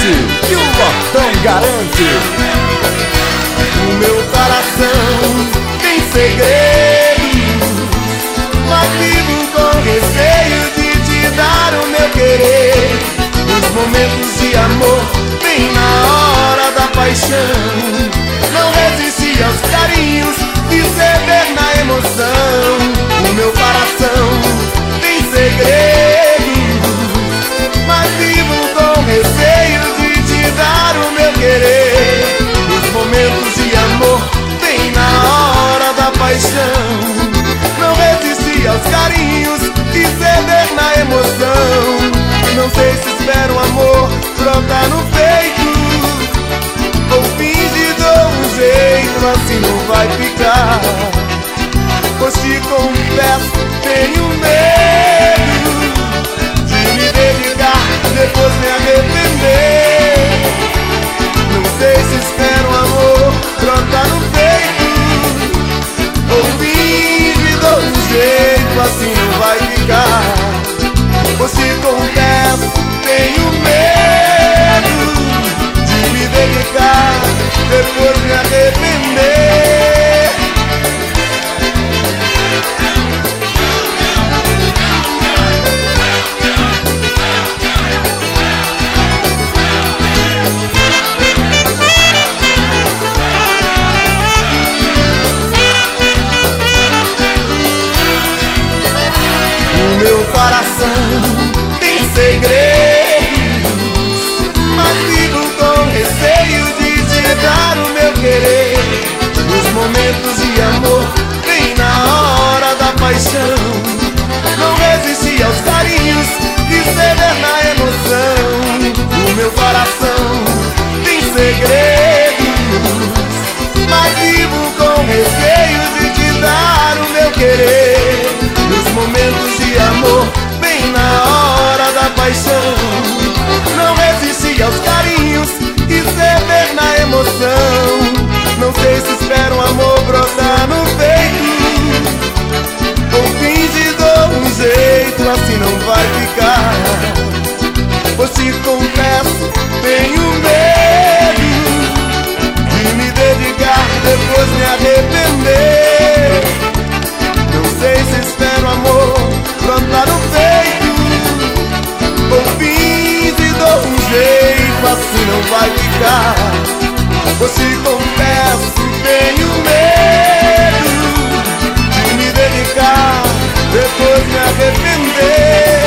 que o Lotão garante. O meu coração tem segredos, mas vivo com receio de te dar o meu querer. Nos momentos de amor, bem na hora da paixão, não resisti aos carinhos e ceder na emoção. O meu coração tem segredos, mas vivo com receio de te dar o meu querer. Nos momentos de amor, bem na hora da paixão, não resisti aos carinhos e ceder na emoção. Não sei se espero um amor brotar no peito ou finge dou um jeito, assim não vai ficar. Pois te confesso, tenho medo de me dedicar, depois me arrepender. Não sei se espero um amor brotar no peito ou finge dou um jeito, assim não vai ficar. Pois te confesso, tenho medo de me dedicar, depois me arrepender. O meu coração tem segredos, mas vivo com receio de te dar o meu querer. Nos momentos de amor, bem na hora da paixão, não resisti aos carinhos e ceder na emoção. O meu coração tem segredos, mas vivo com receio de te dar o meu querer. Nos momentos de amor, bem na hora da paixão, não resisti aos carinhos e ceder na emoção. Não sei se espero um amor brotar no peito ou finge dou um jeito, assim não vai ficar. Pois te confesso, tenho medo de me dedicar, depois me arrepender. Não sei se espero amor brotar no peito ou finge dou um jeito, assim não vai ficar. Pois te confesso, tenho medo de me dedicar, depois me arrepender.